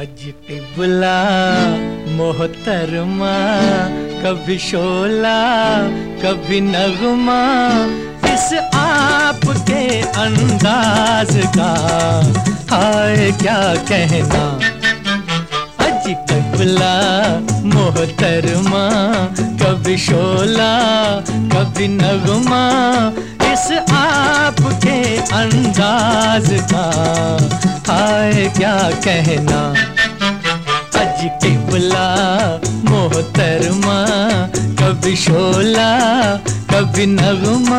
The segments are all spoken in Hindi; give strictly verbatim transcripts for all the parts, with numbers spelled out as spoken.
अज टिबला मोहतरमा, कभी शोला कभी नगमा, इस आपके अंदाज का हाय क्या कहना। अज टिबला मोहतरमा, कभी शोला कभी नगमा, इस आपके अंदाज का हाय क्या कहना। अज टिबला मोहतरमा, कभी शोला कभी नगमा।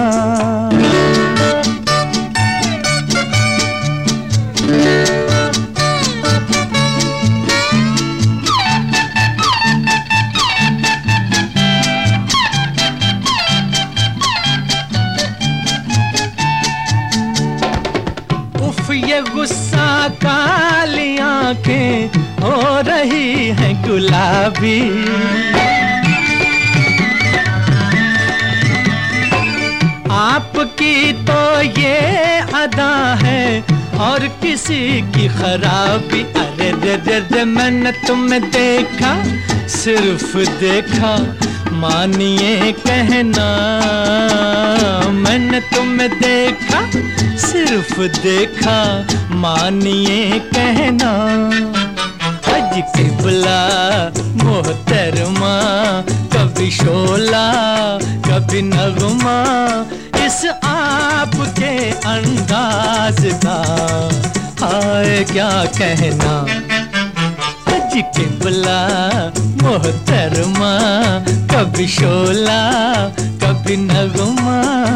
ये गुस्सा काली आंखें हो रही हैं गुलाबी, आपकी तो ये अदा है और किसी की खराबी। अरे रे रे रे मैंने तुम्हें देखा, सिर्फ देखा मानिए कहना। मैंने तुम्हें देखा, सिर्फ देखा मानिए कहना। अज टिबला मोहतरमा, कभी शोला कभी नगमा, इस आपके अंदाज का हाय क्या कहना। अज टिबला मोहतरमा, कभी शोला कभी नगमा।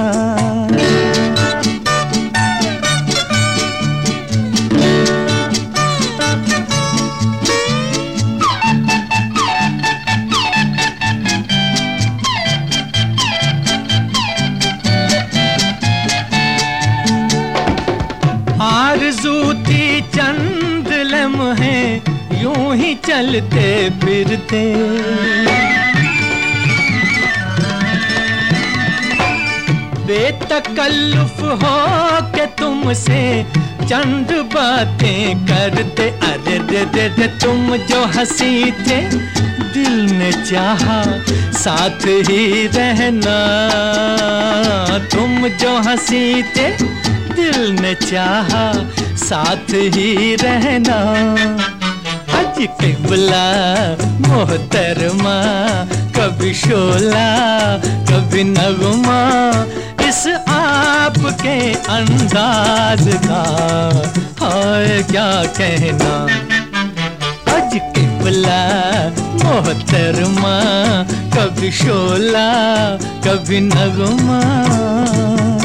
आरज़ू थी चंद लम्हे यूं ही चलते फिरते, बेतकल्लुफ हो के तुमसे चंद बातें करते। अरे रे रे रे तुम जो हंसी थे, दिल ने चाहा साथ ही रहना। तुम जो हंसी थे, दिल ने चाहा साथ ही रहना। अज टिबला मोहतरमा, कभी शोला कभी नगमा, इस आपके अंदाज का हाय क्या कहना। अज टिबला मोहतरमा, कभी शोला कभी नगमा।